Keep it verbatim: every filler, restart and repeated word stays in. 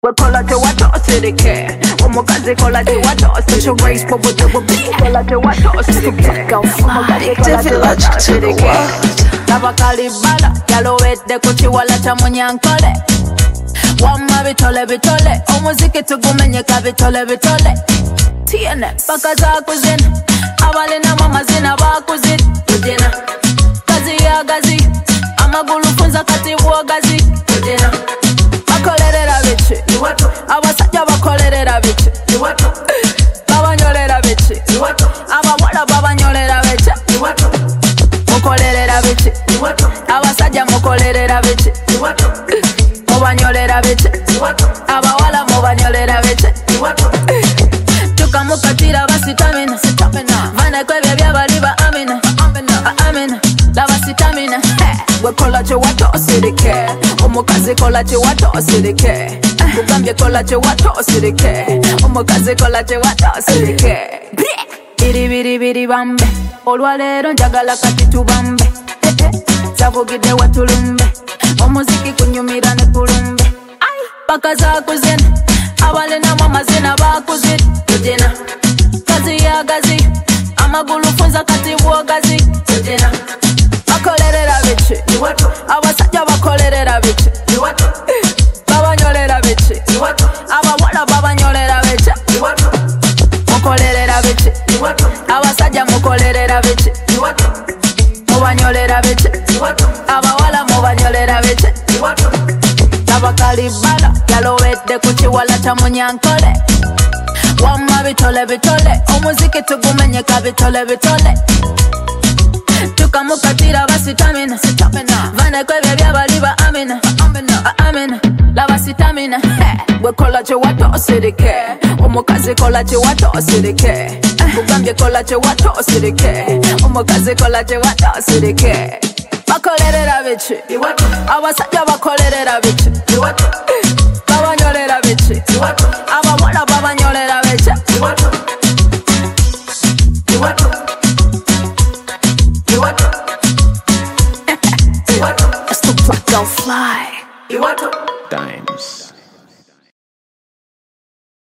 we kola te watosirike omukazi kola te watosirike kola te watosirike watosirike nabakalibala yalowedde ku kiwala kya munyankole wamma bitole bitole omuziki tugumenyeka bitole bitole tiene paka zakuzina abalinamu amazina bakuzina tujina kazi yagazi amagulu funza kati bwogazi tujina bakolerera biki abasajja bakolerera biki babanyolera biki abawala babanyolera biki mukolerera biki abasajja mukolerera biki mubanyolera biki abawala mubanyolera biki tukamukatira basitamina vanekwebya byabali ba amina amina labasitamina gwe kola kye watosirike omukazi kola kye watosirike kugambye kola kye watosirike omukazi kola kye watosirike biribiribiri bambe olwaleero njagala kati tubambe zavugidde watulumbe omuziki kunyumira ne kulumbe paka zakuzina abalinamu amazina bakuzina tujina kazi yagazi amagulu funza kati bwogazi tujina bakolerera biki abasajja bakolerera biki babanyolera biki abawala babanyolera biki mukolerera biki abasajja mukolerera biki mubanyolera biki abawala mubanyolera biki nabakalibala yalowedde ku kiwala kya munyankole wamma bitole bitole omuziki tugumenyeka bitole bitole tukamukatira basitamina vanekwebya byabali ba amina amina labasitamina gwe kola kye watosirike omukazi kola kye watosirike kugambye kola kye watosirike omukazi kola kye watosirike bakolerera biki abasajja bakolerera biki babanyolera biki abawala babanyolera biki It's the black girl fly Dimes.